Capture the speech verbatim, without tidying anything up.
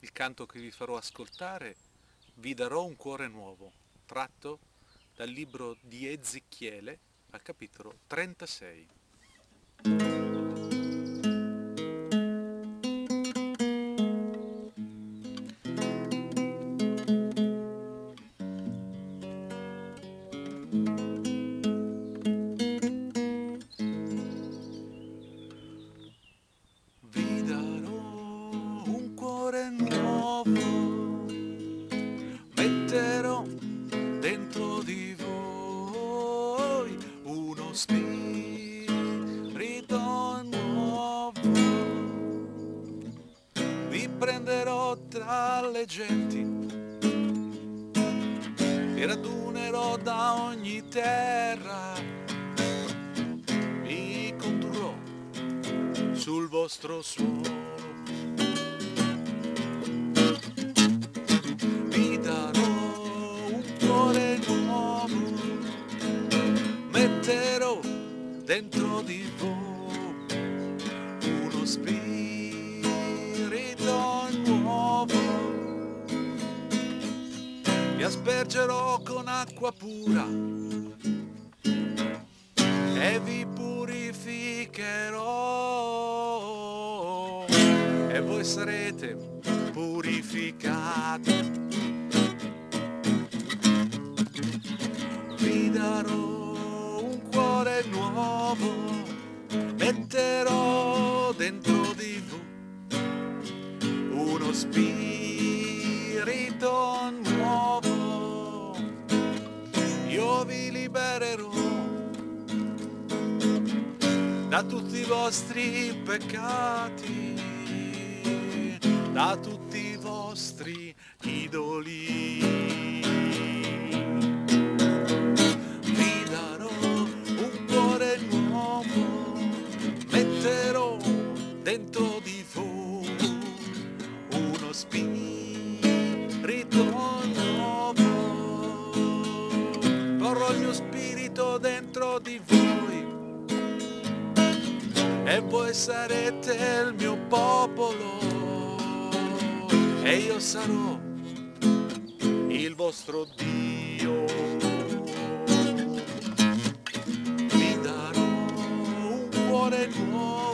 Il canto che vi farò ascoltare, Vi darò un cuore nuovo, tratto dal libro di Ezechiele al capitolo trentasei. Vi darò un cuore nuovo, metterò dentro di voi uno spirito nuovo. Vi prenderò tra le genti, vi radunerò da ogni terra, vi condurrò sul vostro suolo. Vi darò un cuore nuovo, metterò dentro di voi uno spirito nuovo. Vi aspergerò con acqua pura e vi purificherò e voi sarete purificati. Vi darò un cuore nuovo, metterò dentro di voi uno spirito nuovo. Io vi libererò da tutti i vostri peccati, da tutti i vostri idoli. Vi darò un cuore nuovo, metterò dentro di voi uno spirito nuovo. Porrò il mio spirito dentro di voi e voi sarete il mio popolo e io sarò il vostro Dio. Vi darò un cuore nuovo,